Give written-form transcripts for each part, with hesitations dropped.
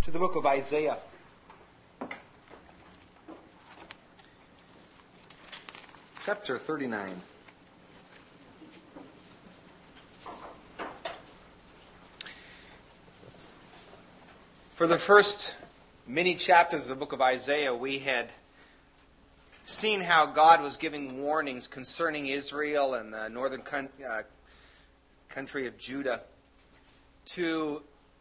to the book of Isaiah. Chapter 39. For the first many chapters of the book of Isaiah, we had seen how God was giving warnings concerning Israel and the northern country of Judah to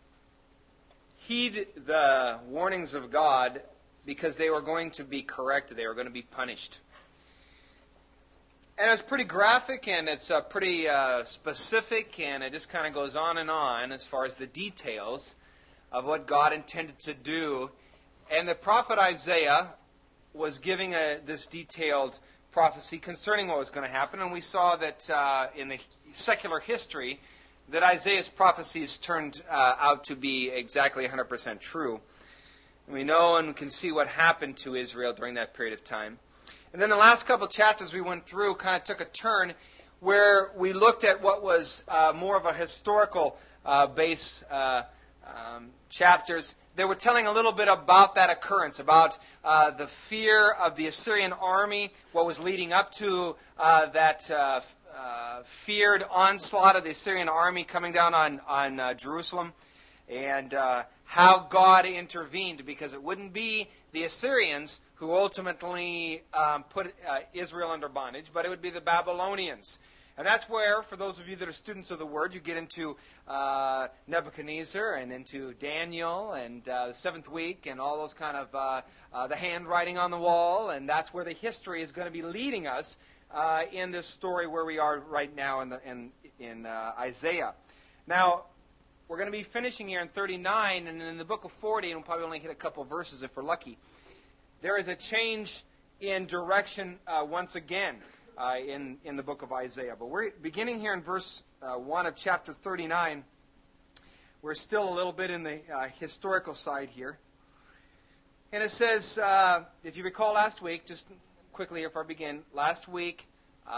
heed the warnings of God because they were going to be corrected. They were going to be punished. And it's pretty graphic and it's pretty specific, and it just kind of goes on and on as far as the details of what God intended to do. And the prophet Isaiah was giving this detailed prophecy concerning what was going to happen. And we saw that in the secular history that Isaiah's prophecies turned out to be exactly 100% true. We know and can see what happened to Israel during that period of time. And then the last couple chapters we went through kind of took a turn where we looked at what was more of a historical base chapters. They were telling a little bit about that occurrence, about the fear of the Assyrian army, what was leading up to that feared onslaught of the Assyrian army coming down on Jerusalem, and how God intervened, because it wouldn't be the Assyrians who ultimately put Israel under bondage, but it would be the Babylonians. And that's where, for those of you that are students of the Word, you get into Nebuchadnezzar and into Daniel and the seventh week and all those kind of the handwriting on the wall. And that's where the history is going to be leading us in this story where we are right now in Isaiah. Now, we're going to be finishing here in 39, and in the book of 40, and we'll probably only hit a couple verses if we're lucky, there is a change in direction once again. In the book of Isaiah. But we're beginning here in verse 1 of chapter 39. We're still a little bit in the historical side here. And it says, if you recall last week, just quickly if I begin, last week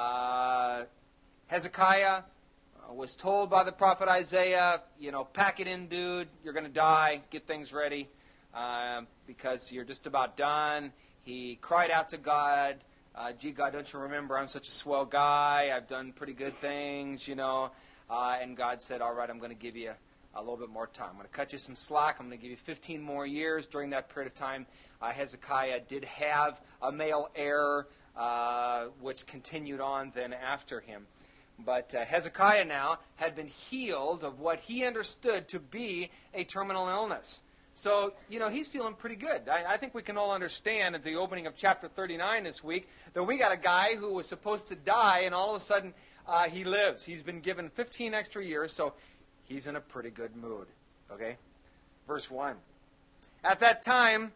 Hezekiah was told by the prophet Isaiah, pack it in, dude, you're going to die, get things ready because you're just about done. He cried out to God. Gee, God, don't you remember I'm such a swell guy? I've done pretty good things, And God said, all right, I'm going to give you a little bit more time. I'm going to cut you some slack. I'm going to give you 15 more years. During that period of time, Hezekiah did have a male heir, which continued on then after him. But Hezekiah now had been healed of what he understood to be a terminal illness. So, he's feeling pretty good. I think we can all understand at the opening of chapter 39 this week that we got a guy who was supposed to die, and all of a sudden he lives. He's been given 15 extra years, so he's in a pretty good mood. Okay? Verse 1. At that time,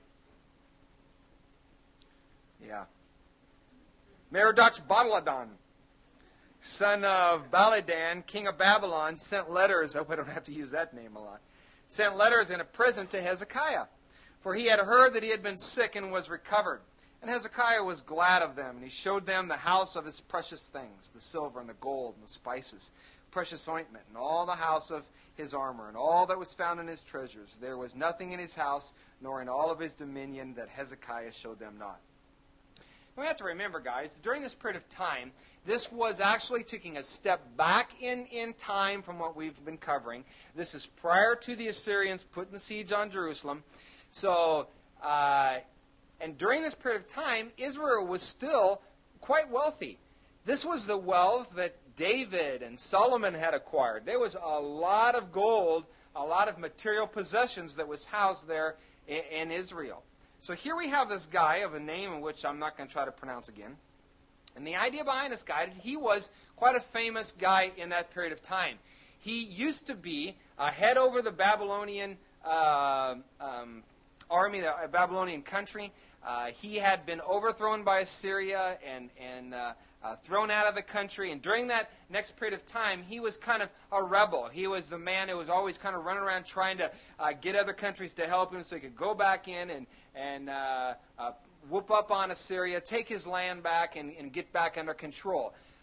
Merodach-Baladan, son of Baladan, king of Babylon, sent letters. I don't have to use that name a lot. Sent letters and a present to Hezekiah, for he had heard that he had been sick and was recovered. And Hezekiah was glad of them, and he showed them the house of his precious things, the silver and the gold and the spices, precious ointment, and all the house of his armor, and all that was found in his treasures. There was nothing in his house, nor in all of his dominion, that Hezekiah showed them not. We have to remember, guys, during this period of time, this was actually taking a step back in time from what we've been covering. This is prior to the Assyrians putting the siege on Jerusalem. So, and during this period of time, Israel was still quite wealthy. This was the wealth that David and Solomon had acquired. There was a lot of gold, a lot of material possessions that was housed there in Israel. So here we have this guy of a name in which I'm not going to try to pronounce again. And the idea behind this guy, he was quite a famous guy in that period of time. He used to be head over the Babylonian army, the Babylonian country. He had been overthrown by Assyria and thrown out of the country. And during that next period of time, he was kind of a rebel. He was the man who was always kind of running around trying to get other countries to help him so he could go back in and whoop up on Assyria, take his land back, and get back under control.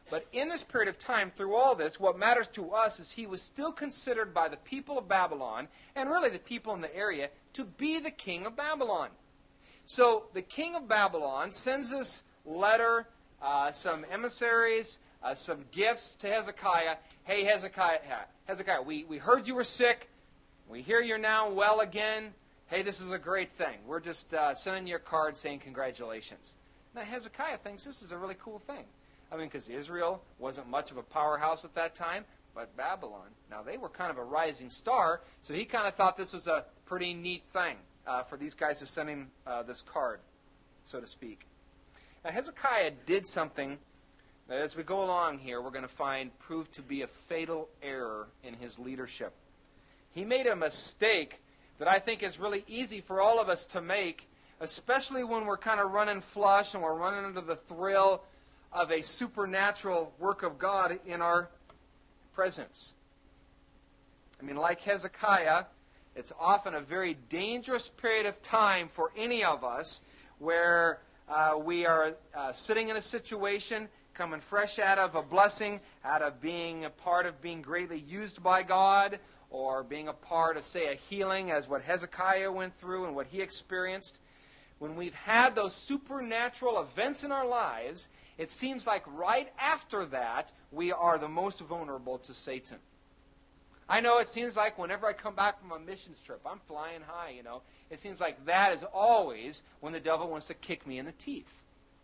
But in this period of time, through all this, what matters to us is he was still considered by the people of Babylon, and really the people in the area, to be the king of Babylon. So the king of Babylon sends this letter, some emissaries, some gifts to Hezekiah. Hey, Hezekiah, we heard you were sick. We hear you're now well again. Hey, this is a great thing. We're just sending you a card saying congratulations. Now, Hezekiah thinks this is a really cool thing. I mean, because Israel wasn't much of a powerhouse at that time, but Babylon, now they were kind of a rising star, so he kind of thought this was a pretty neat thing for these guys to send him this card, so to speak. Now, Hezekiah did something that as we go along here, we're going to find proved to be a fatal error in his leadership. He made a mistake that I think is really easy for all of us to make, especially when we're kind of running flush and we're running into the thrill of a supernatural work of God in our presence. I mean, like Hezekiah, it's often a very dangerous period of time for any of us where we are sitting in a situation, coming fresh out of a blessing, out of being a part of being greatly used by God, or being a part of, say, a healing, as what Hezekiah went through and what he experienced. When we've had those supernatural events in our lives, it seems like right after that, we are the most vulnerable to Satan. I know it seems like whenever I come back from a missions trip, I'm flying high, you know. It seems like that is always when the devil wants to kick me in the teeth.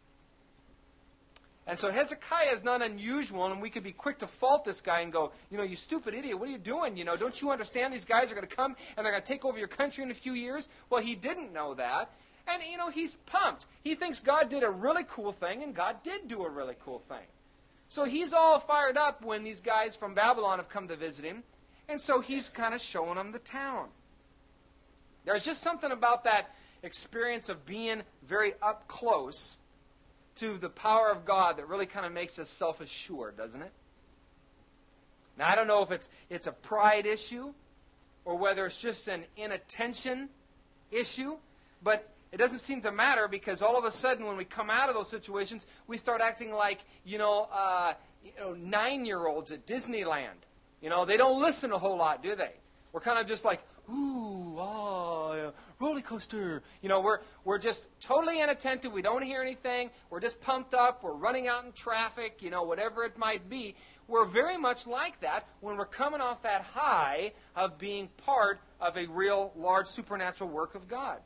And so Hezekiah is not unusual, and we could be quick to fault this guy and go, you know, you stupid idiot, what are you doing? You know, don't you understand these guys are going to come and they're going to take over your country in a few years? Well, he didn't know that. And, you know, he's pumped. He thinks God did a really cool thing, and God did do a really cool thing. So he's all fired up when these guys from Babylon have come to visit him, and so he's kind of showing them the town. There's just something about that experience of being very up close to the power of God that really kind of makes us self-assured, doesn't it? Now, I don't know if it's a pride issue or whether it's just an inattention issue, but it doesn't seem to matter because all of a sudden when we come out of those situations, we start acting like, 9-year-olds at Disneyland. You know, they don't listen a whole lot, do they? We're kind of just like, ooh, roller coaster. You know, we're just totally inattentive. We don't hear anything. We're just pumped up. We're running out in traffic, you know, whatever it might be. We're very much like that when we're coming off that high of being part of a real large supernatural work of God.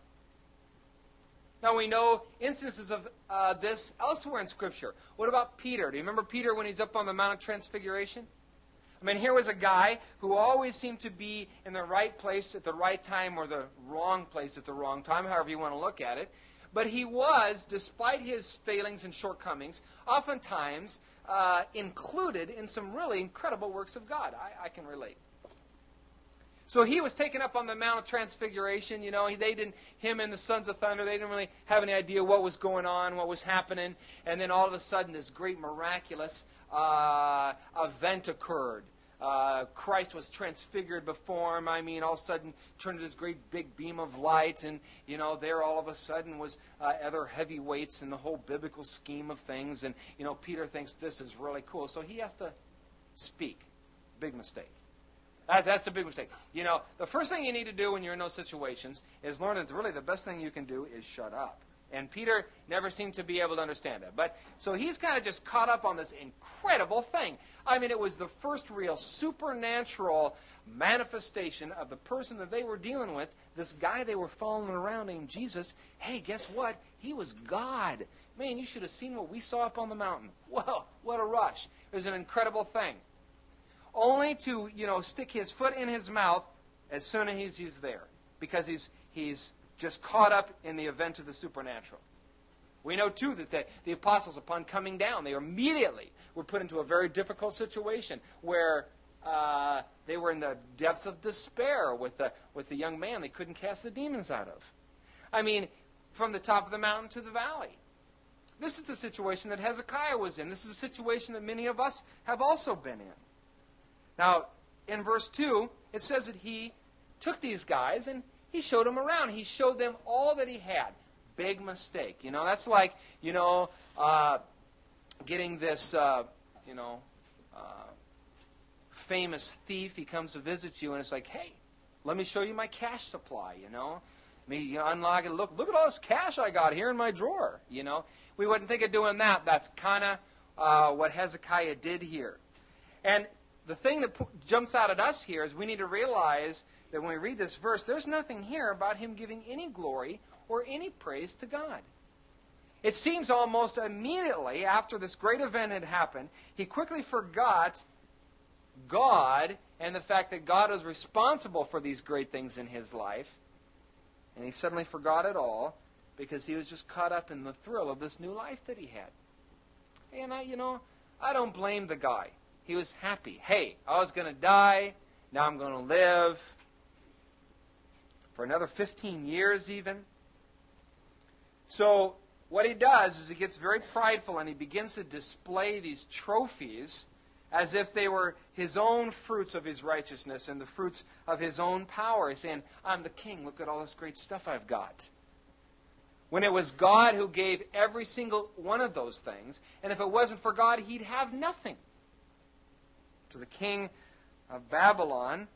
Now, we know instances of this elsewhere in Scripture. What about Peter? Do you remember Peter when he's up on the Mount of Transfiguration? I mean, here was a guy who always seemed to be in the right place at the right time or the wrong place at the wrong time, however you want to look at it. But he was, despite his failings and shortcomings, oftentimes included in some really incredible works of God. I can relate. So he was taken up on the Mount of Transfiguration. You know, him and the Sons of Thunder, they didn't really have any idea what was going on, what was happening. And then all of a sudden, this great miraculous event occurred. Christ was transfigured before him. I mean, all of a sudden turned into this great big beam of light. And, you know, there all of a sudden was other heavyweights in the whole biblical scheme of things. And, you know, Peter thinks this is really cool. So he has to speak. Big mistake. That's a big mistake. You know, the first thing you need to do when you're in those situations is learn that really the best thing you can do is shut up. And Peter never seemed to be able to understand that. But so he's kind of just caught up on this incredible thing. I mean, it was the first real supernatural manifestation of the person that they were dealing with, this guy they were following around named Jesus. Hey, guess what? He was God. Man, you should have seen what we saw up on the mountain. Whoa, what a rush. It was an incredible thing. Only to, you know, stick his foot in his mouth as soon as he's there. Because he's just caught up in the event of the supernatural. We know, too, that the apostles, upon coming down, they immediately were put into a very difficult situation where they were in the depths of despair with the young man they couldn't cast the demons out of. I mean, from the top of the mountain to the valley. This is the situation that Hezekiah was in. This is a situation that many of us have also been in. Now, in verse 2, it says that he took these guys and he showed them around. He showed them all that he had. Big mistake. You know, that's like, getting this, famous thief. He comes to visit you, and it's like, hey, let me show you my cash supply, unlock it. Look at all this cash I got here in my drawer, We wouldn't think of doing that. That's kind of what Hezekiah did here. And the thing that jumps out at us here is we need to realize that when we read this verse, there's nothing here about him giving any glory or any praise to God. It seems almost immediately after this great event had happened, he quickly forgot God and the fact that God was responsible for these great things in his life. And he suddenly forgot it all because he was just caught up in the thrill of this new life that he had. And I don't blame the guy. He was happy. Hey, I was going to die. Now I'm going to live for another 15 years even. So what he does is he gets very prideful and he begins to display these trophies as if they were his own fruits of his righteousness and the fruits of his own power. He's saying, I'm the king. Look at all this great stuff I've got. When it was God who gave every single one of those things, and if it wasn't for God, he'd have nothing. To the king of Babylon,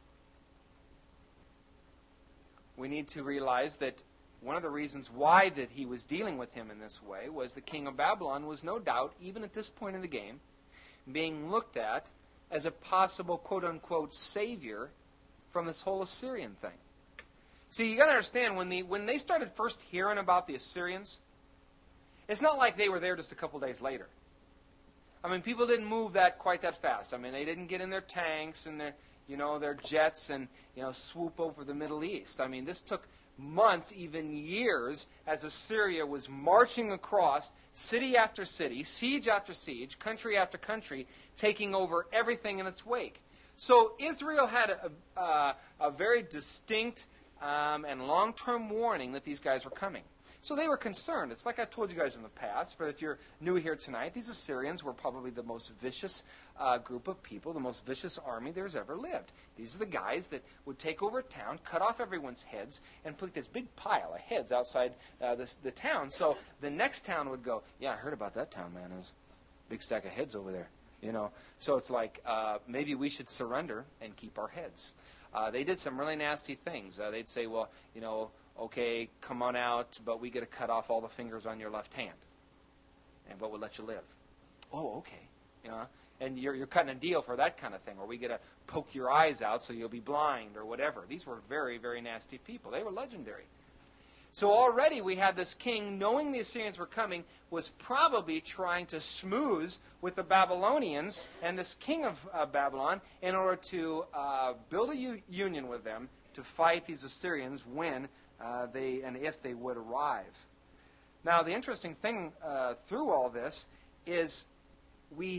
we need to realize that one of the reasons why that he was dealing with him in this way was the king of Babylon was no doubt, even at this point in the game, being looked at as a possible quote-unquote savior from this whole Assyrian thing. See, you got to understand, when they started first hearing about the Assyrians, it's not like they were there just a couple days later. I mean, people didn't move quite that fast. I mean, they didn't get in their tanks and their jets and swoop over the Middle East. I mean, this took months, even years, as Assyria was marching across city after city, siege after siege, country after country, taking over everything in its wake. So Israel had a very distinct and long-term warning that these guys were coming. So they were concerned. It's like I told you guys in the past, but if you're new here tonight, these Assyrians were probably the most vicious group of people, the most vicious army there's ever lived. These are the guys that would take over a town, cut off everyone's heads, and put this big pile of heads outside the town. So the next town would go, yeah, I heard about that town, man. There's a big stack of heads over there. So it's like, maybe we should surrender and keep our heads. They did some really nasty things. They'd say, well, okay, come on out, but we get to cut off all the fingers on your left hand. But we'll let you live. Oh, okay. And you're cutting a deal for that kind of thing, or we get to poke your eyes out so you'll be blind or whatever. These were very, very nasty people. They were legendary. So already we had this king, knowing the Assyrians were coming, was probably trying to schmooze with the Babylonians and this king of Babylon in order to build a union with them to fight these Assyrians when and if they would arrive. Now, the interesting thing through all this is he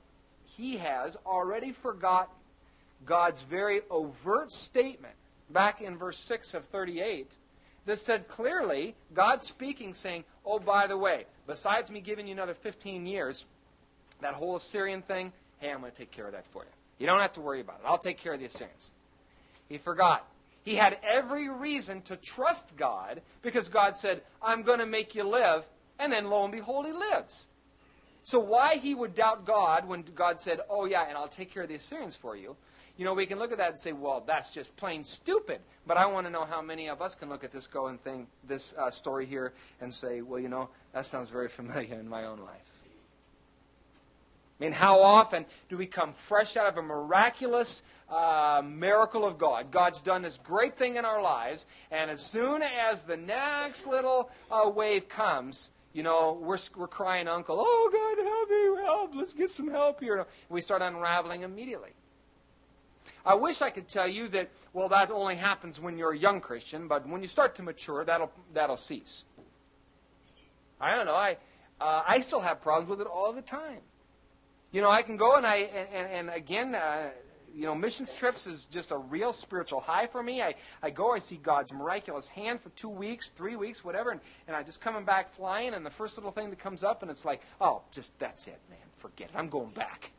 has already forgotten God's very overt statement back in verse 6 of 38 that said clearly, God speaking, saying, oh, by the way, besides me giving you another 15 years, that whole Assyrian thing, hey, I'm going to take care of that for you. You don't have to worry about it. I'll take care of the Assyrians. He forgot. He had every reason to trust God because God said, I'm going to make you live, and then lo and behold, he lives. So why he would doubt God when God said, oh yeah, and I'll take care of the Assyrians for you, we can look at that and say, well, that's just plain stupid. But I want to know how many of us can look at this this story here and say, well, that sounds very familiar in my own life. I mean, how often do we come fresh out of a miraculous miracle of God? God's done this great thing in our lives, and as soon as the next little wave comes, we're crying uncle, oh, God, help me, help, let's get some help here. And we start unraveling immediately. I wish I could tell you that, well, that only happens when you're a young Christian, but when you start to mature, that'll cease. I don't know. I still have problems with it all the time. I can go and again, missions trips is just a real spiritual high for me. I go, I see God's miraculous hand for 2 weeks, 3 weeks, whatever, and I'm just coming back flying, and the first little thing that comes up, and it's like, oh, just that's it, man, forget it. I'm going back.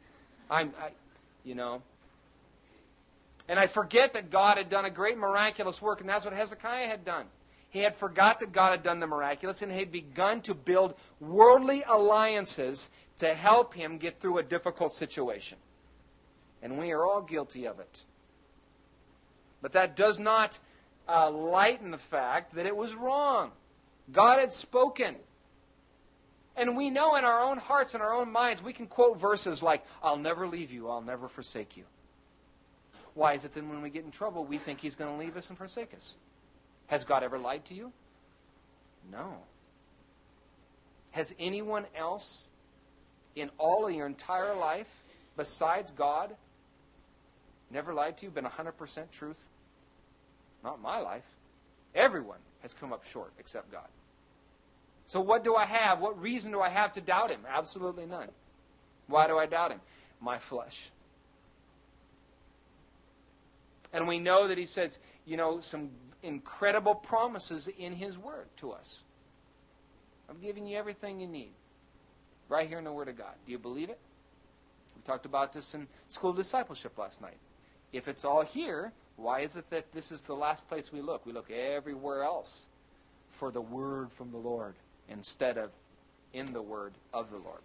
And I forget that God had done a great miraculous work, and that's what Hezekiah had done. He had forgot that God had done the miraculous, and he had begun to build worldly alliances to help him get through a difficult situation. And we are all guilty of it. But that does not lighten the fact that it was wrong. God had spoken. And we know in our own hearts and our own minds, we can quote verses like, I'll never leave you, I'll never forsake you. Why is it then when we get in trouble, we think he's going to leave us and forsake us? Has God ever lied to you? No. Has anyone else in all of your entire life, besides God, never lied to you, been 100% truth? Not my life. Everyone has come up short except God. So what do I have? What reason do I have to doubt him? Absolutely none. Why do I doubt him? My flesh. And we know that he says, some incredible promises in his word to us. I'm giving you everything you need. Right here in the Word of God. Do you believe it? We talked about this in school discipleship last night. If it's all here, why is it that this is the last place we look? We look everywhere else for the word from the Lord instead of in the word of the Lord.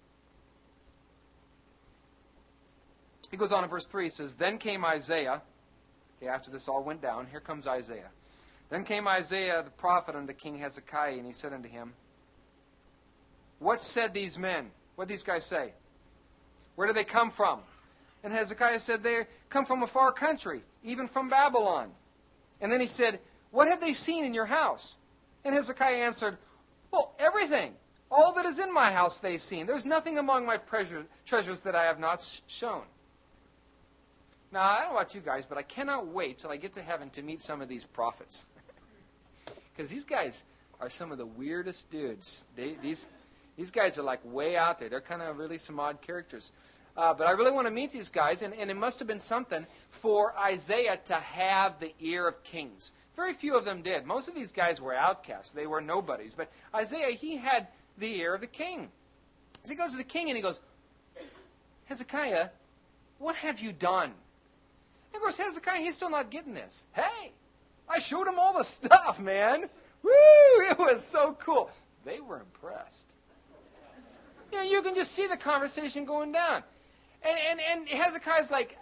He goes on in verse 3, he says, Then came Isaiah. Okay, after this all went down, here comes Isaiah. Then came Isaiah the prophet unto King Hezekiah, and he said unto him, What said these men? What did these guys say? Where do they come from? And Hezekiah said, They come from a far country, even from Babylon. And then he said, What have they seen in your house? And Hezekiah answered, Well, everything. All that is in my house they've seen. There's nothing among my treasures that I have not shown. Now, I don't know about you guys, but I cannot wait till I get to heaven to meet some of these prophets. Because these guys are some of the weirdest dudes. These guys are like way out there. They're kind of really some odd characters. But I really want to meet these guys, and it must have been something for Isaiah to have the ear of kings. Very few of them did. Most of these guys were outcasts. They were nobodies. But Isaiah, he had the ear of the king. So he goes to the king and he goes, Hezekiah, what have you done? And of course, Hezekiah, he's still not getting this. Hey, I showed him all the stuff, man. Woo! It was so cool. They were impressed. You can just see the conversation going down. And Hezekiah's like,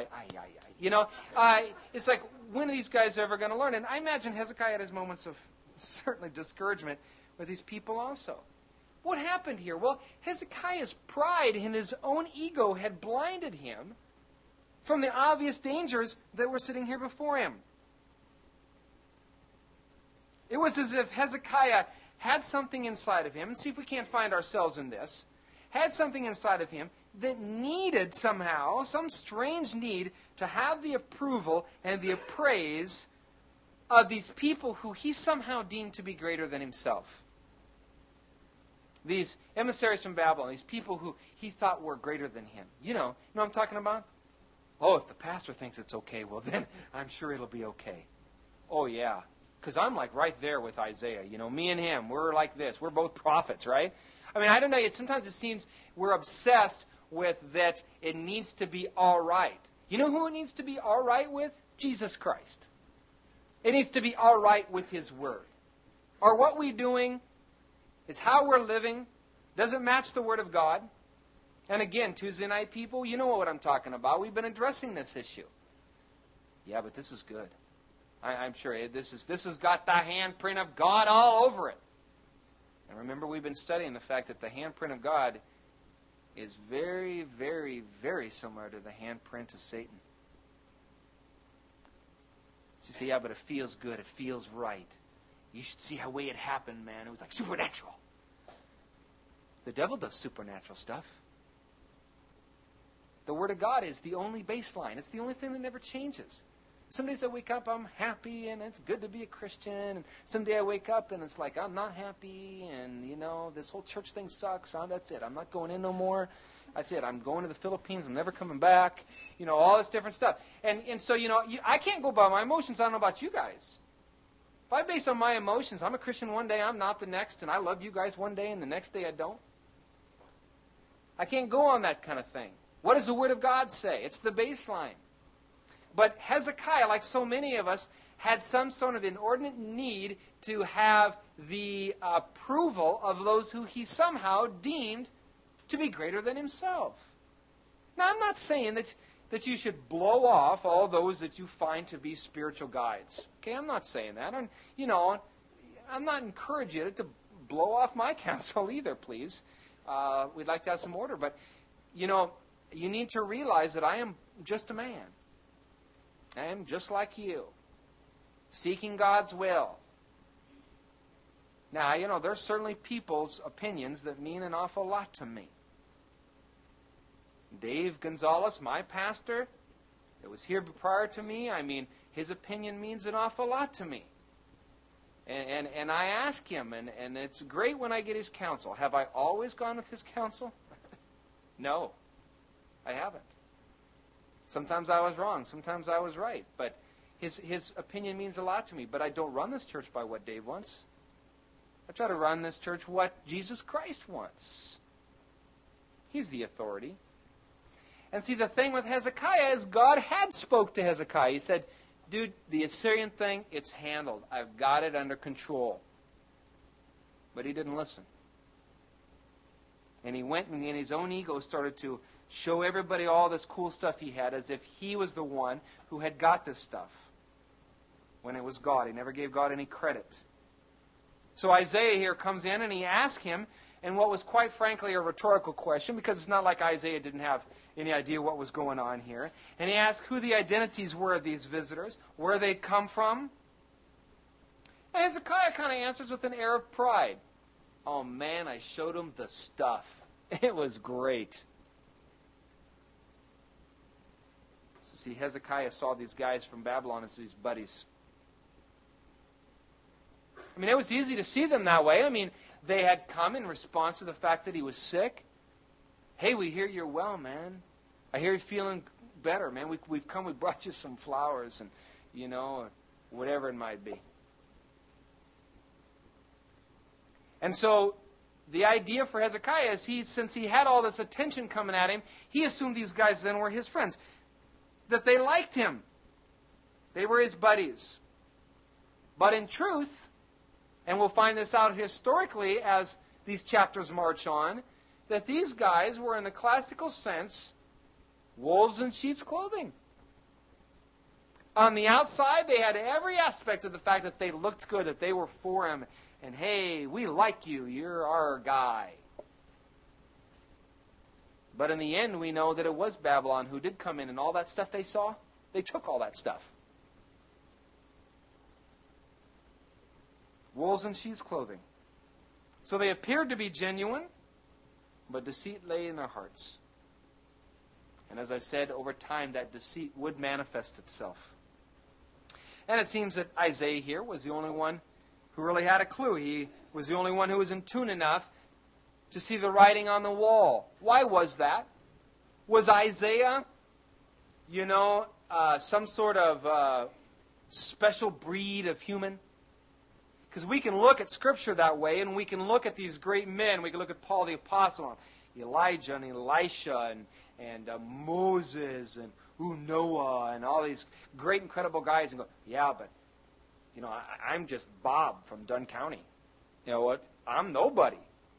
it's like, when are these guys ever going to learn? And I imagine Hezekiah had his moments of certainly discouragement with these people also. What happened here? Well, Hezekiah's pride in his own ego had blinded him from the obvious dangers that were sitting here before him. It was as if Hezekiah had something inside of him, and see if we can't find ourselves in this, had something inside of him that needed somehow, some strange need, to have the approval and the appraise of these people who he somehow deemed to be greater than himself. These emissaries from Babylon, these people who he thought were greater than him. You know what I'm talking about? Oh, if the pastor thinks it's okay, well then I'm sure it'll be okay. Oh yeah, because I'm like right there with Isaiah. Me and him, we're like this. We're both prophets, right? I mean, I don't know. Sometimes it seems we're obsessed with that it needs to be all right. You know who it needs to be all right with? Jesus Christ. It needs to be all right with His Word. Or what we're doing is how we're living. Does it match the Word of God? And again, Tuesday night people, you know what I'm talking about. We've been addressing this issue. Yeah, but this is good. I'm sure this has got the handprint of God all over it. And remember, we've been studying the fact that the handprint of God is very, very, very similar to the handprint of Satan. So you say, yeah, but it feels good. It feels right. You should see how way it happened, man. It was like supernatural. The devil does supernatural stuff. The Word of God is the only baseline. It's the only thing that never changes. Some days I wake up, I'm happy, and it's good to be a Christian. And some day I wake up, and it's like, I'm not happy, and, this whole church thing sucks. That's it. I'm not going in no more. That's it. I'm going to the Philippines. I'm never coming back. All this different stuff. And so, I can't go by my emotions. I don't know about you guys. If I base on my emotions, I'm a Christian one day, I'm not the next, and I love you guys one day, and the next day I don't. I can't go on that kind of thing. What does the Word of God say? It's the baseline. But Hezekiah, like so many of us, had some sort of inordinate need to have the approval of those who he somehow deemed to be greater than himself. Now, I'm not saying that you should blow off all those that you find to be spiritual guides. Okay, I'm not saying that. I'm not encouraging you to blow off my counsel either, please. We'd like to have some order. But, you need to realize that I am just a man. I am just like you, seeking God's will. Now, there's certainly people's opinions that mean an awful lot to me. Dave Gonzalez, my pastor, that was here prior to me, his opinion means an awful lot to me. And I ask him, and it's great when I get his counsel. Have I always gone with his counsel? No, I haven't. Sometimes I was wrong. Sometimes I was right. But his opinion means a lot to me. But I don't run this church by what Dave wants. I try to run this church what Jesus Christ wants. He's the authority. And see, the thing with Hezekiah is God had spoke to Hezekiah. He said, dude, the Assyrian thing, it's handled. I've got it under control. But he didn't listen. And he went and in his own ego started to show everybody all this cool stuff he had as if he was the one who had got this stuff. When it was God. He never gave God any credit. So Isaiah here comes in and he asks him, and what was quite frankly a rhetorical question, because it's not like Isaiah didn't have any idea what was going on here. And he asked who the identities were of these visitors, where they'd come from. And Hezekiah kind of answers with an air of pride. Oh man, I showed him the stuff. It was great. See, Hezekiah saw these guys from Babylon as these buddies. It was easy to see them that way. They had come in response to the fact that he was sick. Hey, we hear you're well, man. I hear you're feeling better, man. We brought you some flowers and, whatever it might be. And so the idea for Hezekiah is since he had all this attention coming at him, he assumed these guys then were his friends. That they liked him. They were his buddies. But in truth, and we'll find this out historically as these chapters march on, that these guys were in the classical sense wolves in sheep's clothing. On the outside, they had every aspect of the fact that they looked good, that they were for him, and hey, we like you, you're our guy. But in the end, we know that it was Babylon who did come in, and all that stuff they saw, they took all that stuff. Wolves in sheep's clothing. So they appeared to be genuine, but deceit lay in their hearts. And as I said, over time that deceit would manifest itself. And it seems that Isaiah here was the only one who really had a clue. He was the only one who was in tune enough to see the writing on the wall. Why was that? Was Isaiah, some sort of special breed of human? Because we can look at Scripture that way, and we can look at these great men. We can look at Paul the Apostle, and Elijah, and Elisha, and Moses, and Noah, and all these great, incredible guys, and go, yeah, but, I'm just Bob from Dunn County. You know what? I'm nobody.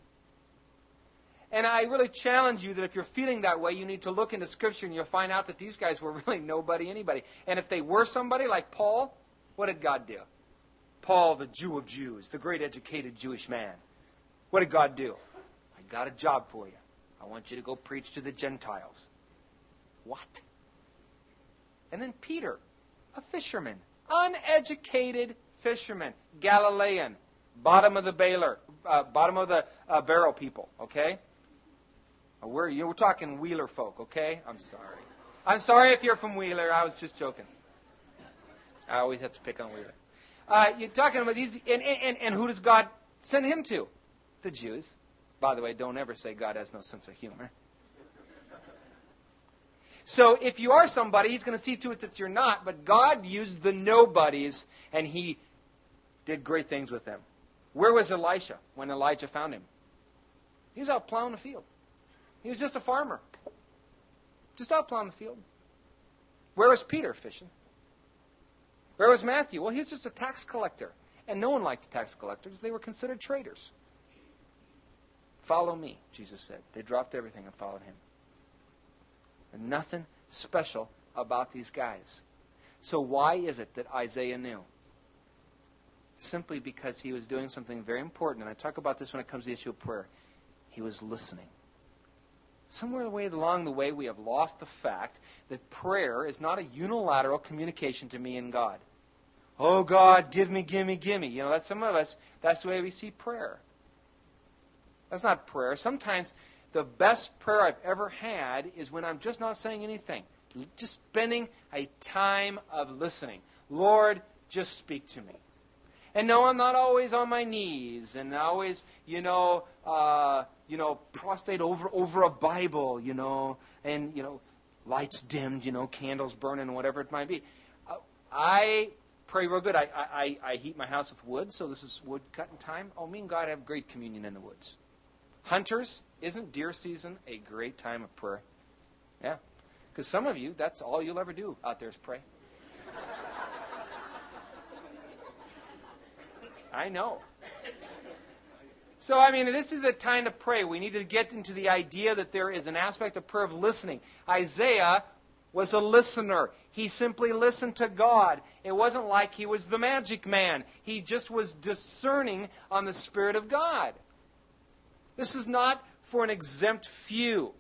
And I really challenge you that if you're feeling that way, you need to look into Scripture, and you'll find out that these guys were really nobody, anybody. And if they were somebody like Paul, what did God do? Paul, the Jew of Jews, the great educated Jewish man. What did God do? I got a job for you. I want you to go preach to the Gentiles. What? And then Peter, a fisherman, uneducated fisherman, Galilean, bottom of the barrel people, okay? We're talking Wheeler folk, okay? I'm sorry. I'm sorry if you're from Wheeler. I was just joking. I always have to pick on Wheeler. You're talking about these, and who does God send him to? The Jews. By the way, don't ever say God has no sense of humor. So if you are somebody, he's going to see to it that you're not. But God used the nobodies, and he did great things with them. Where was Elisha when Elijah found him? He was out plowing the field. He was just a farmer. Just out plowing the field. Where was Peter? Fishing. Where was Matthew? Well, he was just a tax collector. And no one liked tax collectors. They were considered traitors. Follow me, Jesus said. They dropped everything and followed him. And nothing special about these guys. So why is it that Isaiah knew? Simply because he was doing something very important. And I talk about this when it comes to the issue of prayer. He was listening. Somewhere along the way, we have lost the fact that prayer is not a unilateral communication to me and God. Oh, God, give me, give me, give me. You know, that's some of us, that's the way we see prayer. That's not prayer. Sometimes the best prayer I've ever had is when I'm just not saying anything. Just spending a time of listening. Lord, just speak to me. And no, I'm not always on my knees and always, prostrate over a Bible, and, lights dimmed, candles burning, whatever it might be. I pray real good. I heat my house with wood, so this is wood cutting time. Oh, me and God have great communion in the woods. Hunters, isn't deer season a great time of prayer? Yeah. Because some of you, that's all you'll ever do out there is pray. I know. So, this is the time to pray. We need to get into the idea that there is an aspect of prayer of listening. Isaiah was a listener. He simply listened to God. It wasn't like he was the magic man. He just was discerning on the Spirit of God. This is not for an exempt few.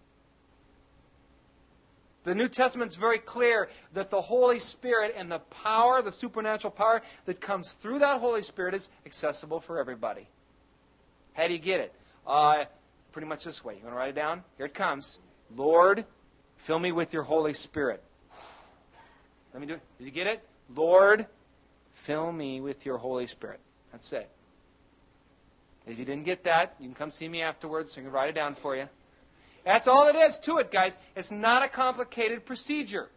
The New Testament's very clear that the Holy Spirit and the power, the supernatural power that comes through that Holy Spirit is accessible for everybody. How do you get it? Pretty much this way. You want to write it down? Here it comes. Lord, fill me with your Holy Spirit. Let me do it. Did you get it? Lord, fill me with your Holy Spirit. That's it. If you didn't get that, you can come see me afterwards so I can write it down for you. That's all it is to it, guys. It's not a complicated procedure.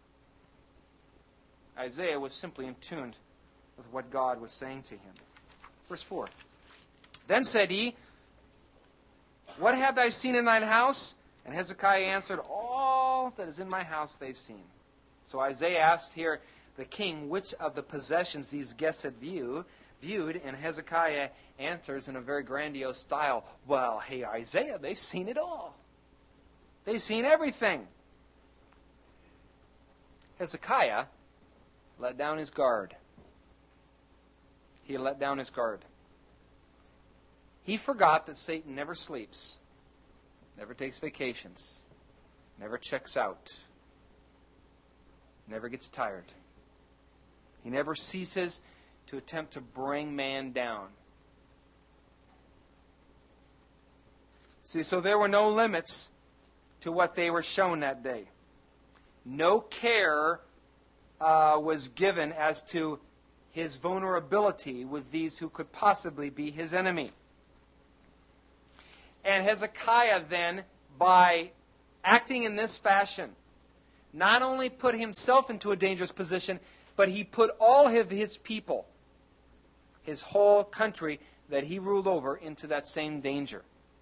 Isaiah was simply in tune with what God was saying to him. Verse 4. Then said he, What have thou seen in thine house? And Hezekiah answered, All that is in my house they've seen. So Isaiah asked here the king which of the possessions these guests had viewed, and Hezekiah answers in a very grandiose style, Well, hey, Isaiah, they've seen it all. They've seen everything. Hezekiah let down his guard. He let down his guard. He forgot that Satan never sleeps, never takes vacations, never checks out, never gets tired. He never ceases to attempt to bring man down. See, so there were no limits to what they were shown that day. No care was given as to his vulnerability with these who could possibly be his enemy. And Hezekiah then, by acting in this fashion, not only put himself into a dangerous position, but he put all of his people, his whole country that he ruled over, into that same danger.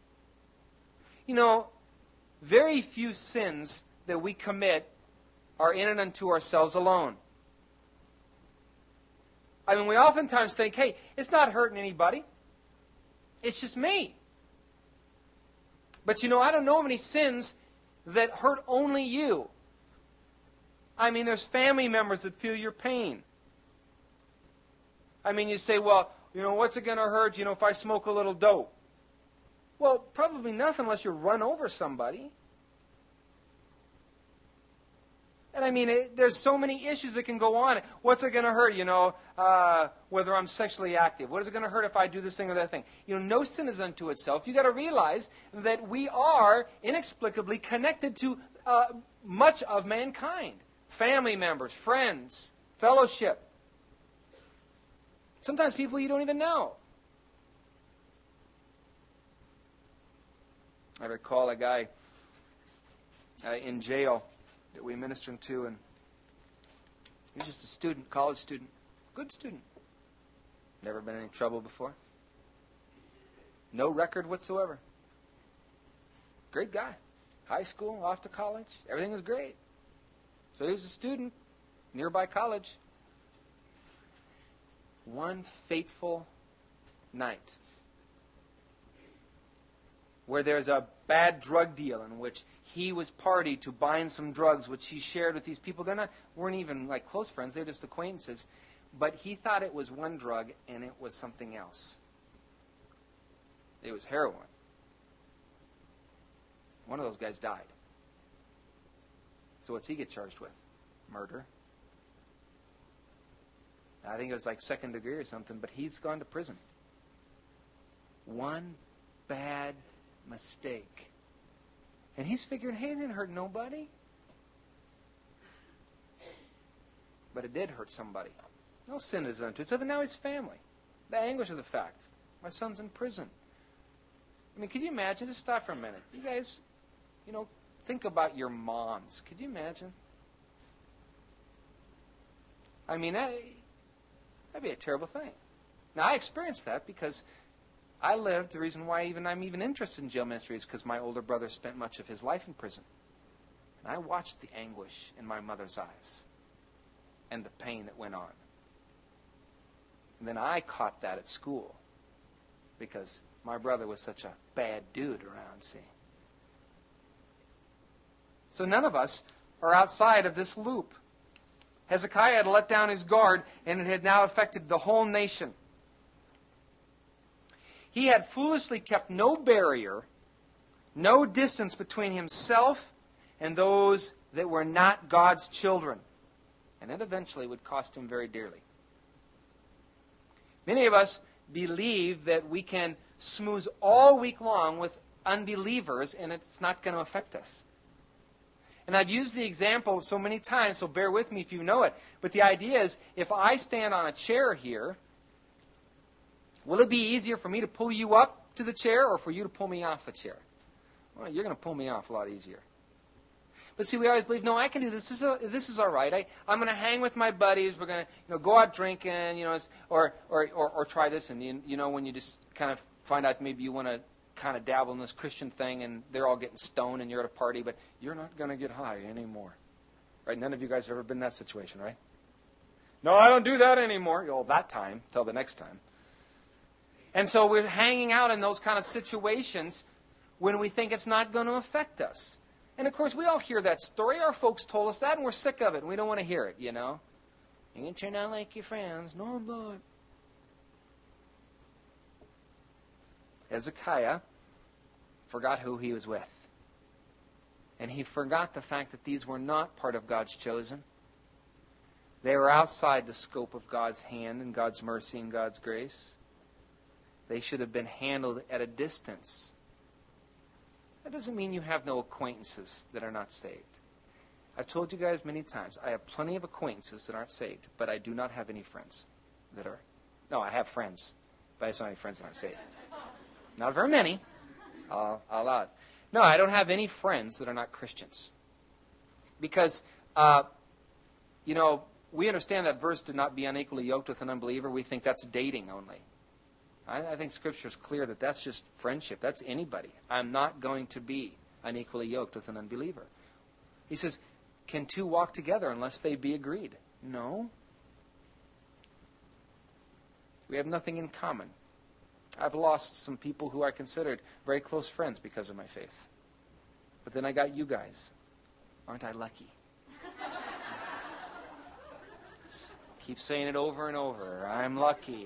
Very few sins that we commit are in and unto ourselves alone. We oftentimes think, hey, it's not hurting anybody. It's just me. But I don't know of any sins that hurt only you. There's family members that feel your pain. You say, well, what's it going to hurt, if I smoke a little dope? Well, probably nothing unless you run over somebody. And there's so many issues that can go on. What's it going to hurt, whether I'm sexually active? What is it going to hurt if I do this thing or that thing? No sin is unto itself. You've got to realize that we are inexplicably connected to much of mankind. Family members, friends, fellowship. Sometimes people you don't even know. I recall a guy in jail that we ministered to, and he was just a student, college student, good student. Never been in any trouble before. No record whatsoever. Great guy. High school, off to college. Everything was great. So he was a student, nearby college. one fateful night where there's a bad drug deal in which he was party to buying some drugs which he shared with these people. Weren't even like close friends, they're just acquaintances. But he thought it was one drug and it was something else. It was heroin. One of those guys died. So what's he get charged with? Murder. I think it was like second degree or something, but he's gone to prison. One bad mistake. And he's figured, hey, it didn't hurt nobody. But it did hurt somebody. No sin is unto itself, and now his family. The anguish of the fact. My son's in prison. I mean, could you imagine? Just stop for a minute. You guys, think about your moms. Could you imagine? I mean, that'd be a terrible thing. Now, I experienced that because I lived, the reason why I'm even interested in jail ministry is because my older brother spent much of his life in prison. And I watched the anguish in my mother's eyes and the pain that went on. And then I caught that at school because my brother was such a bad dude around, see. So none of us are outside of this loop. Hezekiah had let down his guard, and it had now affected the whole nation. He had foolishly kept no barrier, no distance between himself and those that were not God's children. And it eventually would cost him very dearly. Many of us believe that we can smooth all week long with unbelievers and it's not going to affect us. And I've used the example so many times, so bear with me if you know it. But the idea is, if I stand on a chair here, will it be easier for me to pull you up to the chair or for you to pull me off the chair? Well, you're going to pull me off a lot easier. But see, we always believe, no, I can do this. This is all right. I'm going to hang with my buddies. We're going to go out drinking, or try this. And, when you just kind of find out maybe you want to kind of dabble in this Christian thing and they're all getting stoned and you're at a party, but you're not going to get high anymore. Right? None of you guys have ever been in that situation, right? No, I don't do that anymore. Well, that time, till the next time. And so we're hanging out in those kind of situations when we think it's not going to affect us. And, of course, we all hear that story. Our folks told us that, and we're sick of it, and we don't want to hear it, You're going to turn out like your friends. No, I'm not. Hezekiah forgot who he was with. And he forgot the fact that these were not part of God's chosen. They were outside the scope of God's hand and God's mercy and God's grace. They should have been handled at a distance. That doesn't mean you have no acquaintances that are not saved. I've told you guys many times, I have plenty of acquaintances that aren't saved, but I do not have any friends that are. No, I have friends, but I just don't have any friends that aren't saved. Not very many. I'll allow it. No, I don't have any friends that are not Christians. Because, we understand that verse, to not be unequally yoked with an unbeliever. We think that's dating only. I think Scripture is clear that that's just friendship. That's anybody. I'm not going to be unequally yoked with an unbeliever. He says, can two walk together unless they be agreed? No. We have nothing in common. I've lost some people who I considered very close friends because of my faith. But then I got you guys. Aren't I lucky? Keep saying it over and over. I'm lucky.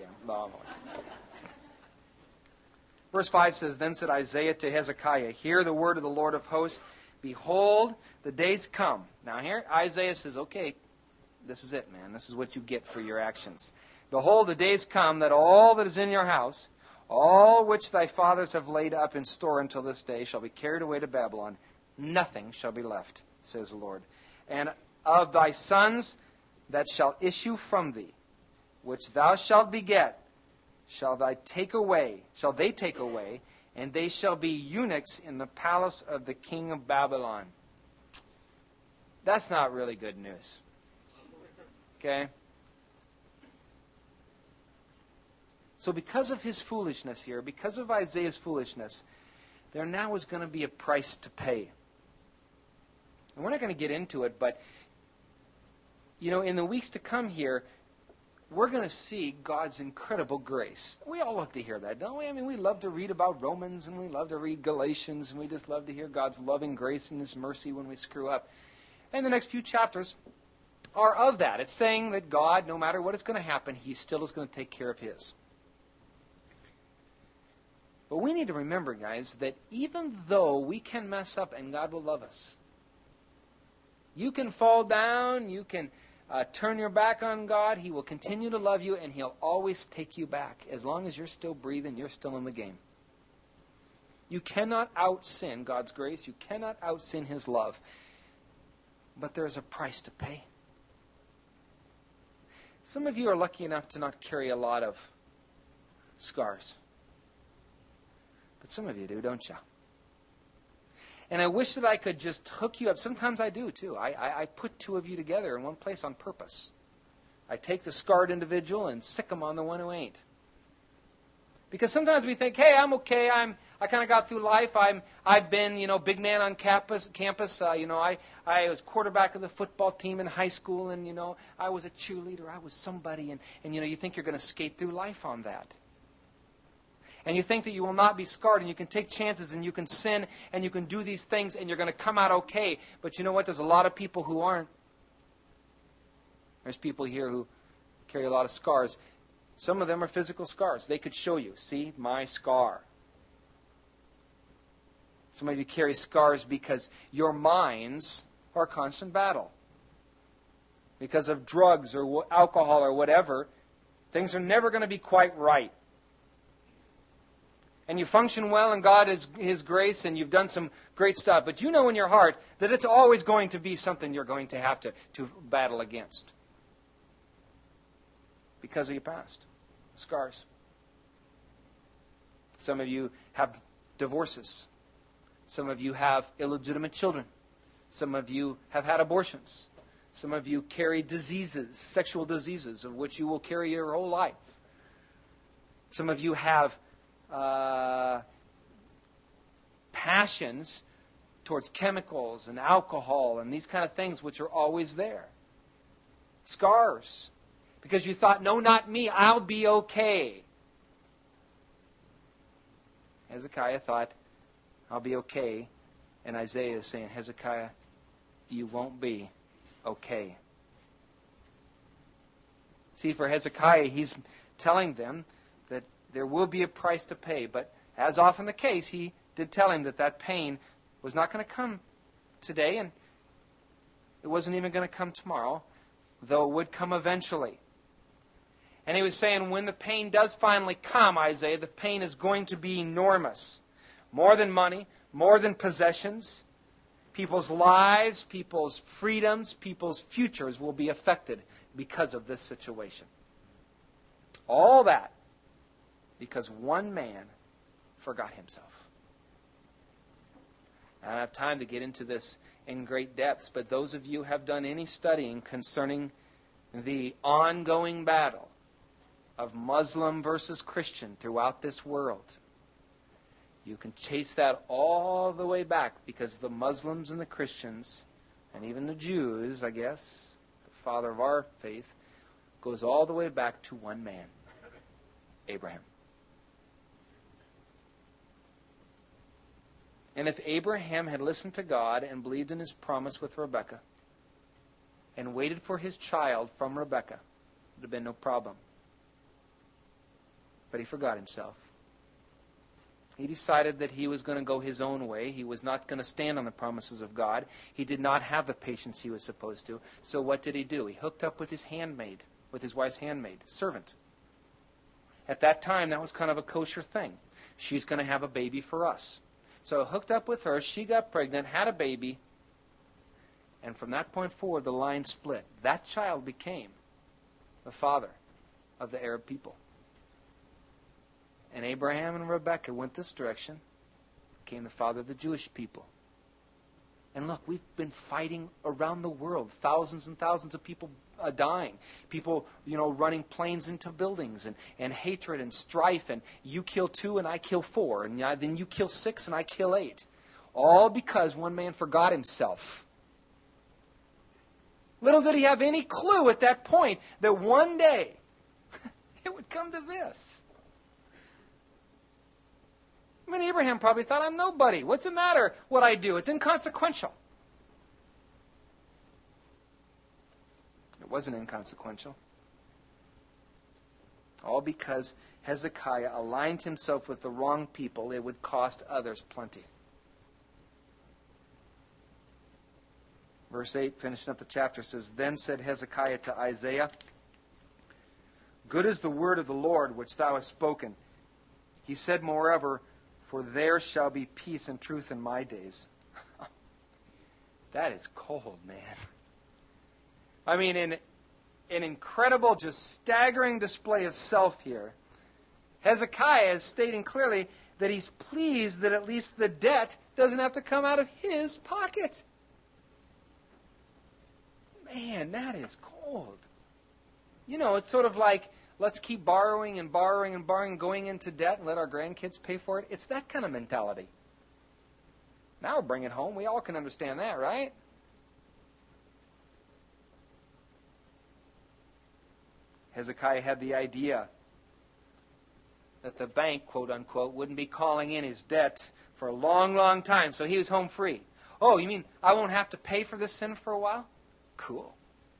Verse 5 says, Then said Isaiah to Hezekiah, Hear the word of the Lord of hosts. Behold, the days come. Now here Isaiah says, okay, this is it, man. This is what you get for your actions. Behold, the days come that all that is in your house, all which thy fathers have laid up in store until this day, shall be carried away to Babylon. Nothing shall be left, says the Lord. And of thy sons that shall issue from thee, which thou shalt beget, shall they take away, and they shall be eunuchs in the palace of the king of Babylon. That's not really good news. Okay? So because of his foolishness here, because of Isaiah's foolishness, there now is going to be a price to pay. And we're not going to get into it, but, in the weeks to come here, we're going to see God's incredible grace. We all love to hear that, don't we? I mean, we love to read about Romans, and we love to read Galatians, and we just love to hear God's loving grace and His mercy when we screw up. And the next few chapters are of that. It's saying that God, no matter what is going to happen, He still is going to take care of His. But we need to remember, guys, that even though we can mess up and God will love us, you can fall down, you can turn your back on God, He will continue to love you, and He'll always take you back. As long as you're still breathing, you're still in the game. You cannot out-sin God's grace. You cannot out-sin His love. But there's a price to pay. Some of you are lucky enough to not carry a lot of scars. But some of you do, don't you? And I wish that I could just hook you up. Sometimes I do, too. I put two of you together in one place on purpose. I take the scarred individual and sick them on the one who ain't. Because sometimes we think, hey, I'm okay. I kind of got through life. I've been, big man on campus. I was quarterback of the football team in high school, and I was a cheerleader. I was somebody, and you think you're going to skate through life on that. And you think that you will not be scarred, and you can take chances, and you can sin, and you can do these things, and you're going to come out okay. But you know what? There's a lot of people who aren't. There's people here who carry a lot of scars. Some of them are physical scars. They could show you, see, my scar. Some of you carry scars because your minds are a constant battle. Because of drugs or alcohol or whatever, things are never going to be quite right. And you function well in God is His grace, and you've done some great stuff. But you know in your heart that it's always going to be something you're going to have to battle against. Because of your past. Scars. Some of you have divorces. Some of you have illegitimate children. Some of you have had abortions. Some of you carry diseases, sexual diseases, of which you will carry your whole life. Some of you have passions towards chemicals and alcohol and these kind of things which are always there. Scars. Because you thought, no, not me, I'll be okay. Hezekiah thought, I'll be okay. And Isaiah is saying, Hezekiah, you won't be okay. See, for Hezekiah, he's telling them that there will be a price to pay. But as often the case, he did tell him that pain was not going to come today, and it wasn't even going to come tomorrow, though it would come eventually. And he was saying, when the pain does finally come, Isaiah, the pain is going to be enormous. More than money, more than possessions. People's lives, people's freedoms, people's futures will be affected because of this situation. All that because one man forgot himself. I don't have time to get into this in great depths, but those of you who have done any studying concerning the ongoing battle of Muslim versus Christian throughout this world, you can chase that all the way back, because the Muslims and the Christians, and even the Jews, I guess, the father of our faith, goes all the way back to one man, Abraham. And if Abraham had listened to God and believed in His promise with Rebekah and waited for his child from Rebekah, it would have been no problem. But he forgot himself. He decided that he was going to go his own way. He was not going to stand on the promises of God. He did not have the patience he was supposed to. So what did he do? He hooked up with his handmaid, with his wife's handmaid, servant. At that time, that was kind of a kosher thing. She's going to have a baby for us. So hooked up with her, she got pregnant, had a baby, and from that point forward, the line split. That child became the father of the Arab people. And Abraham and Rebekah went this direction, became the father of the Jewish people. And look, we've been fighting around the world, thousands and thousands of people dying, people, running planes into buildings, and hatred and strife, and you kill 2 and I kill 4, and then you kill 6 and I kill 8. All because one man forgot himself. Little did he have any clue at that point that one day come to this? I mean, Abraham probably thought, I'm nobody. What's the matter what I do? It's inconsequential. It wasn't inconsequential. All because Hezekiah aligned himself with the wrong people. It would cost others plenty. Verse 8, finishing up the chapter, says, Then said Hezekiah to Isaiah, Good is the word of the Lord which thou hast spoken. He said, moreover, For there shall be peace and truth in my days. That is cold, man. I mean, an incredible, just staggering display of self here. Hezekiah is stating clearly that he's pleased that at least the debt doesn't have to come out of his pocket. Man, that is cold. You know, it's sort of like, let's keep borrowing and borrowing and borrowing, going into debt and let our grandkids pay for it. It's that kind of mentality. Now bring it home. We all can understand that, right? Hezekiah had the idea that the bank, quote unquote, wouldn't be calling in his debt for a long, long time, so he was home free. Oh, you mean I won't have to pay for this sin for a while? Cool.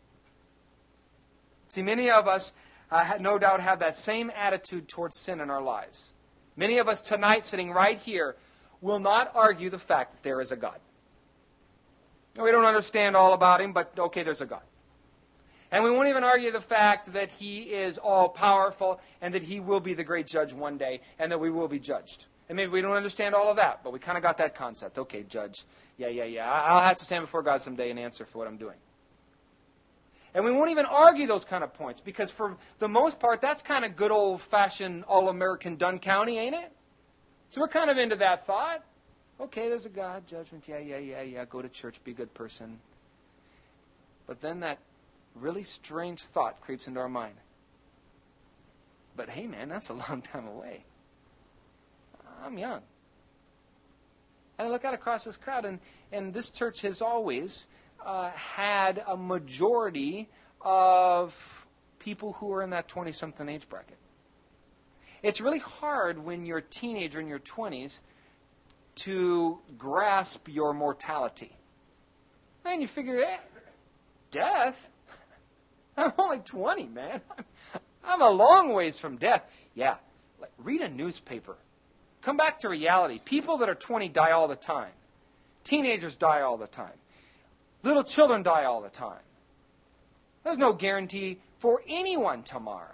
See, many of us no doubt have that same attitude towards sin in our lives. Many of us tonight, sitting right here, will not argue the fact that there is a God. We don't understand all about Him, but okay, there's a God. And we won't even argue the fact that He is all-powerful and that He will be the great judge one day and that we will be judged. And maybe we don't understand all of that, but we kind of got that concept. Okay, judge. Yeah. I'll have to stand before God someday and answer for what I'm doing. And we won't even argue those kind of points because for the most part, that's kind of good old-fashioned all-American Dunn County, ain't it? So we're kind of into that thought. Okay, there's a God, judgment, yeah. Go to church, be a good person. But then that really strange thought creeps into our mind. But hey, man, that's a long time away. I'm young. And I look out across this crowd, and this church has always had a majority of people who are in that 20-something age bracket. It's really hard when you're a teenager in your 20s to grasp your mortality. And you figure, death? I'm only 20, man. I'm a long ways from death. Yeah, read a newspaper. Come back to reality. People that are 20 die all the time. Teenagers die all the time. Little children die all the time. There's no guarantee for anyone tomorrow.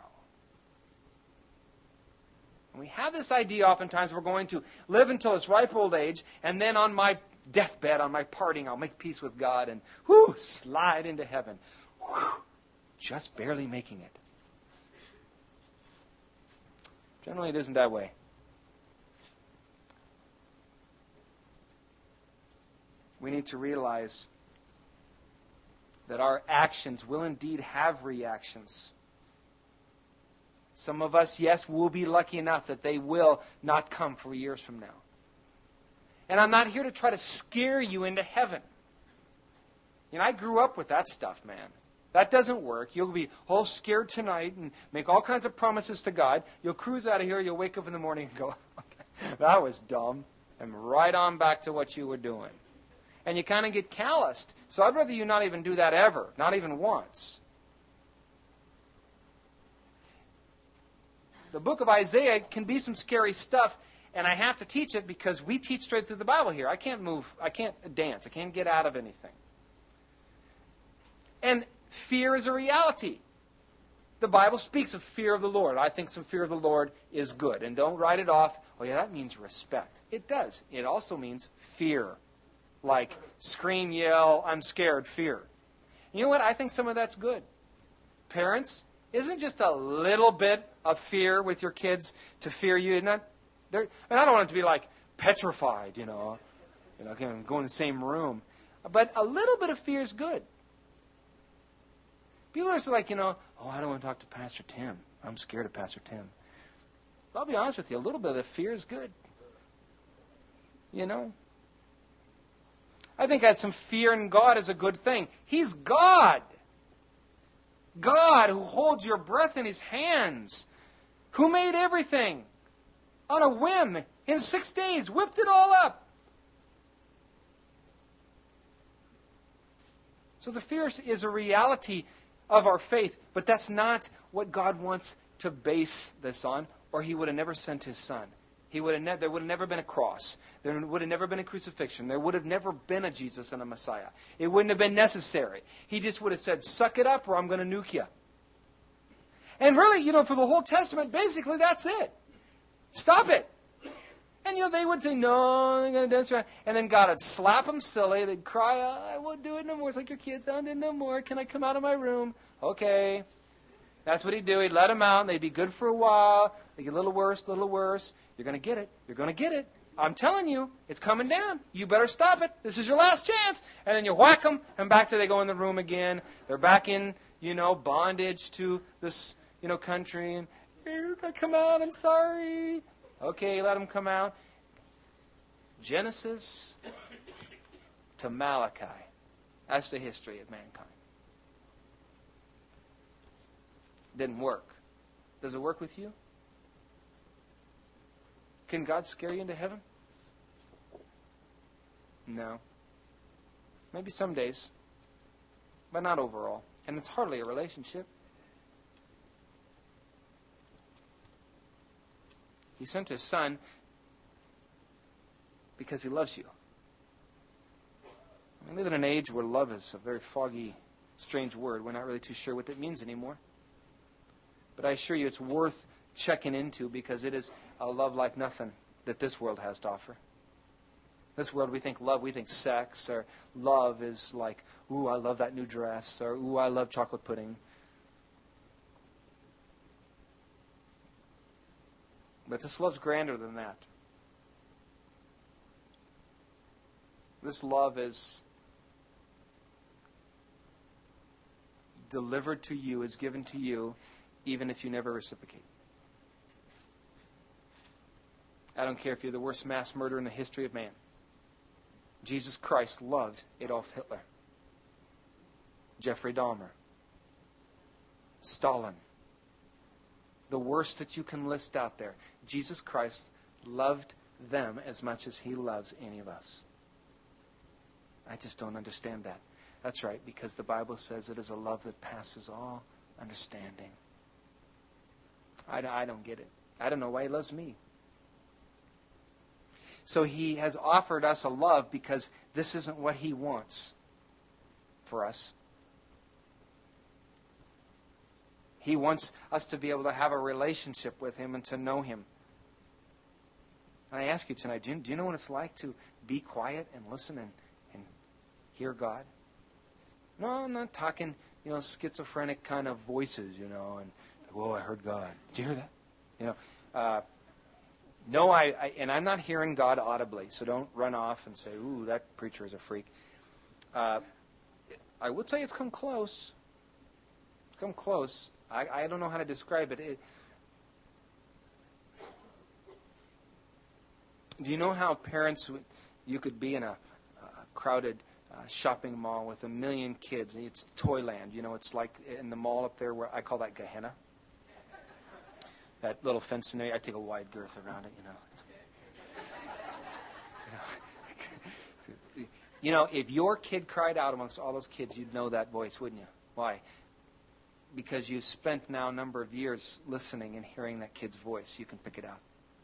And we have this idea oftentimes we're going to live until this ripe old age, and then on my deathbed, on my parting, I'll make peace with God and slide into heaven. Just barely making it. Generally, it isn't that way. We need to realize that our actions will indeed have reactions. Some of us, yes, will be lucky enough that they will not come for years from now. And I'm not here to try to scare you into heaven. You know, I grew up with that stuff, man. That doesn't work. You'll be all scared tonight and make all kinds of promises to God. You'll cruise out of here. You'll wake up in the morning and go, okay, that was dumb. And right on back to what you were doing. And you kind of get calloused. So I'd rather you not even do that ever. Not even once. The book of Isaiah can be some scary stuff. And I have to teach it because we teach straight through the Bible here. I can't move. I can't dance. I can't get out of anything. And fear is a reality. The Bible speaks of fear of the Lord. I think some fear of the Lord is good. And don't write it off. Oh, yeah, that means respect. It does. It also means fear. Like scream, yell, I'm scared, fear. You know what? I think some of that's good. Parents, isn't just a little bit of fear with your kids to fear you? And I don't want it to be like petrified, you know, go in the same room. But a little bit of fear is good. People are just like, I don't want to talk to Pastor Tim. I'm scared of Pastor Tim. I'll be honest with you, a little bit of fear is good. I think that some fear in God is a good thing. He's God. God who holds your breath in His hands. Who made everything on a whim in 6 days, whipped it all up. So the fear is a reality of our faith, but that's not what God wants to base this on, or He would have never sent His Son. There would have never been a cross. There would have never been a crucifixion. There would have never been a Jesus and a Messiah. It wouldn't have been necessary. He just would have said, suck it up or I'm going to nuke you. And really, for the whole Testament, basically that's it. Stop it. And they would say, no, they're going to dance around. And then God would slap them silly. They'd cry, I won't do it no more. It's like your kids, I don't do it no more. Can I come out of my room? Okay. That's what He'd do. He'd let them out, and they'd be good for a while. They'd get a little worse, a little worse. You're going to get it. You're going to get it. I'm telling you, it's coming down. You better stop it. This is your last chance. And then you whack them, and back to they go in the room again. They're back in, bondage to this, country. And, you're going to come out. I'm sorry. Okay, let them come out. Genesis to Malachi. That's the history of mankind. Didn't work. Does it work with you? Can God scare you into heaven? No. Maybe some days, but not overall. And it's hardly a relationship. He sent His Son because He loves you. We live in an age where love is a very foggy, strange word. We're not really too sure what that means anymore. But I assure you it's worth checking into, because it is a love like nothing that this world has to offer. This world, we think love, we think sex, or love is like, ooh, I love that new dress, or ooh, I love chocolate pudding. But this love's grander than that. This love is delivered to you, is given to you, even if you never reciprocate. I don't care if you're the worst mass murderer in the history of man. Jesus Christ loved Adolf Hitler, Jeffrey Dahmer, Stalin. The worst that you can list out there. Jesus Christ loved them as much as He loves any of us. I just don't understand that. That's right, because the Bible says it is a love that passes all understanding. I don't get it. I don't know why He loves me. So He has offered us a love because this isn't what He wants for us. He wants us to be able to have a relationship with Him and to know Him. And I ask you tonight, do you know what it's like to be quiet and listen and hear God? No, I'm not talking, schizophrenic kind of voices, and, whoa, I heard God. Did you hear that? No, and I'm not hearing God audibly, so don't run off and say, ooh, that preacher is a freak. I will tell you it's come close. It's come close. I don't know how to describe it. Do you know how parents, you could be in a crowded shopping mall with 1 million kids. It's Toyland. It's like in the mall up there where I call that Gehenna. That little fence in there, I take a wide girth around it, if your kid cried out amongst all those kids, you'd know that voice, wouldn't you? Why? Because you've spent now a number of years listening and hearing that kid's voice. You can pick it out.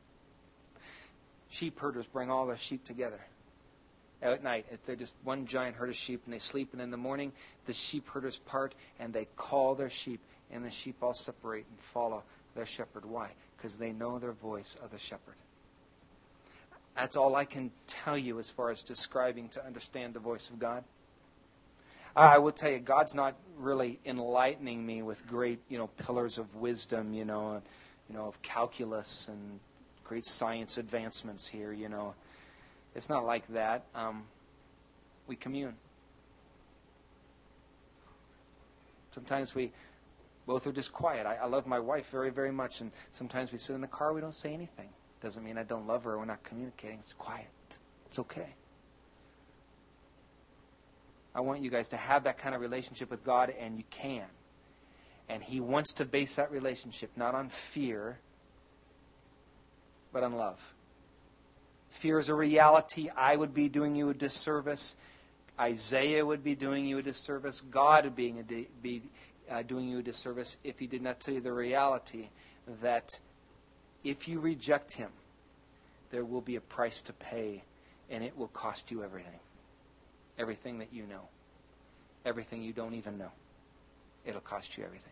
Sheep herders bring all their sheep together at night. They're just one giant herd of sheep, and they sleep, and in the morning the sheep herders part, and they call their sheep, and the sheep all separate and follow their shepherd. Why? Because they know their voice of the shepherd. That's all I can tell you as far as describing to understand the voice of God. I will tell you, God's not really enlightening me with great, pillars of wisdom, of calculus and great science advancements here, It's not like that. We commune. Sometimes we both are just quiet. I love my wife very, very much, and sometimes we sit in the car, we don't say anything. Doesn't mean I don't love her or we're not communicating. It's quiet. It's okay. I want you guys to have that kind of relationship with God, and you can. And He wants to base that relationship not on fear, but on love. Fear is a reality. I would be doing you a disservice. Isaiah would be doing you a disservice. God would be doing you a disservice if he did not tell you the reality that if you reject him, there will be a price to pay, and it will cost you everything. Everything that you know. Everything you don't even know. It'll cost you everything.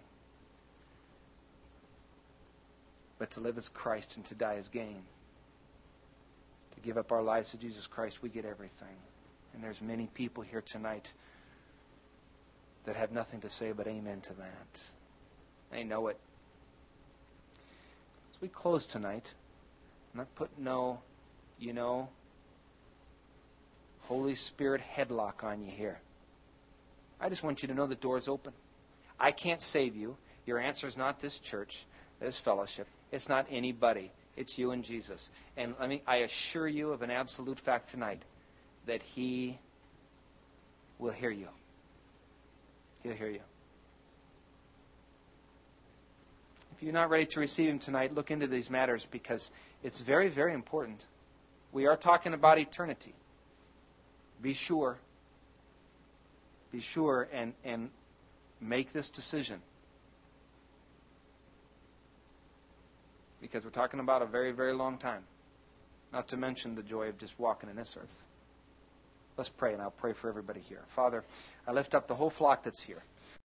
But to live as Christ and to die as gain. To give up our lives to Jesus Christ, we get everything. And there's many people here tonight that have nothing to say but amen to that. They know it. As we close tonight, I'm not putting no, Holy Spirit headlock on you here. I just want you to know the door's open. I can't save you. Your answer is not this church, this fellowship. It's not anybody. It's you and Jesus. And I assure you of an absolute fact tonight that he will hear you. He'll hear you. If you're not ready to receive him tonight, look into these matters because it's very, very important. We are talking about eternity. Be sure. Be sure and make this decision. Because we're talking about a very, very long time. Not to mention the joy of just walking in this earth. Let's pray, and I'll pray for everybody here. Father, I lift up the whole flock that's here.